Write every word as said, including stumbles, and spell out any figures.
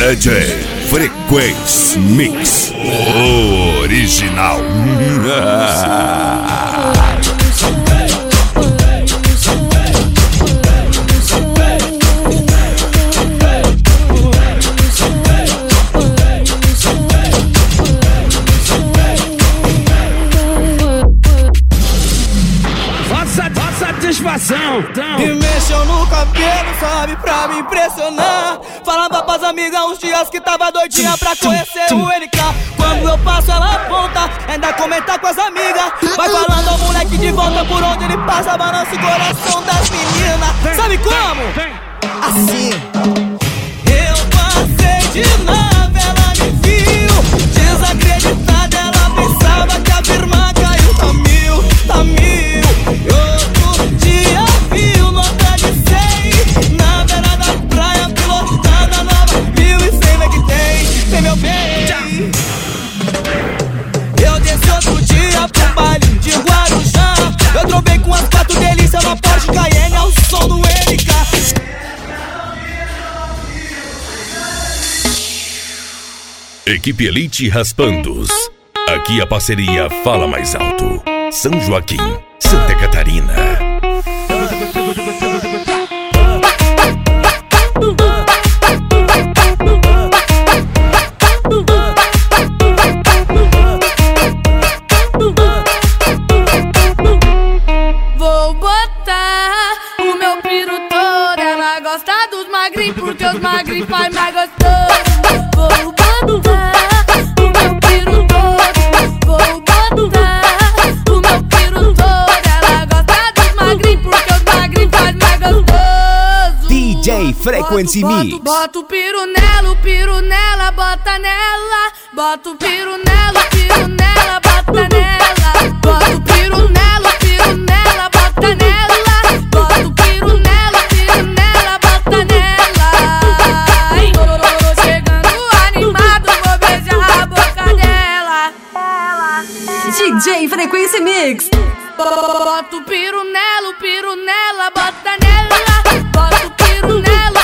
D J Frequency Mix original. Satisfação. Me mexeu no cabelo, sabe, pra me impressionar. Falava pras amigas uns dias que tava doidinha pra conhecer o N K. Quando eu passo ela aponta, ainda comenta com as amigas. Vai falando ao moleque de volta, por onde ele passa balança o coração das meninas. Sabe como? Assim. Eu passei de nave, ela me viu desacreditada, ela pensava que a firma caiu. Tá mil, tá mil. Outro dia viu nota de cem na beira da praia, pilotada nova mil e cem é que tem, tem meu bem. Eu desci outro dia pro baile de Guarujá. Eu trovei com as quatro delícias na Porsche Cayenne ao som do N K. Equipe Elite Raspandos. Aqui a parceria fala mais alto. São Joaquim, Santa Catarina. Vou botar o meu piru todo. Ela gosta dos magrinhos porque os magrinhos faz mais gostoso. Vou botar o meu piru todo. Vou botar o meu piru todo. Ela gosta dos magrinhos porque os magrinhos faz mais gostoso. D J Frequency boto, Mix. boto, bota o piru nela, o piru nela, bota nela. Bota o piru nela, o piru nela, bota nela. Bota o piru nela, o piru nela, bota nela. Bota o piru nela, o piru nela, bota nela. Ai, tô chegando animado, vou beijar a boca dela. D J Frequency Mix. Bota o piru nela, o piru nela, bota nela. Bota o piru nela.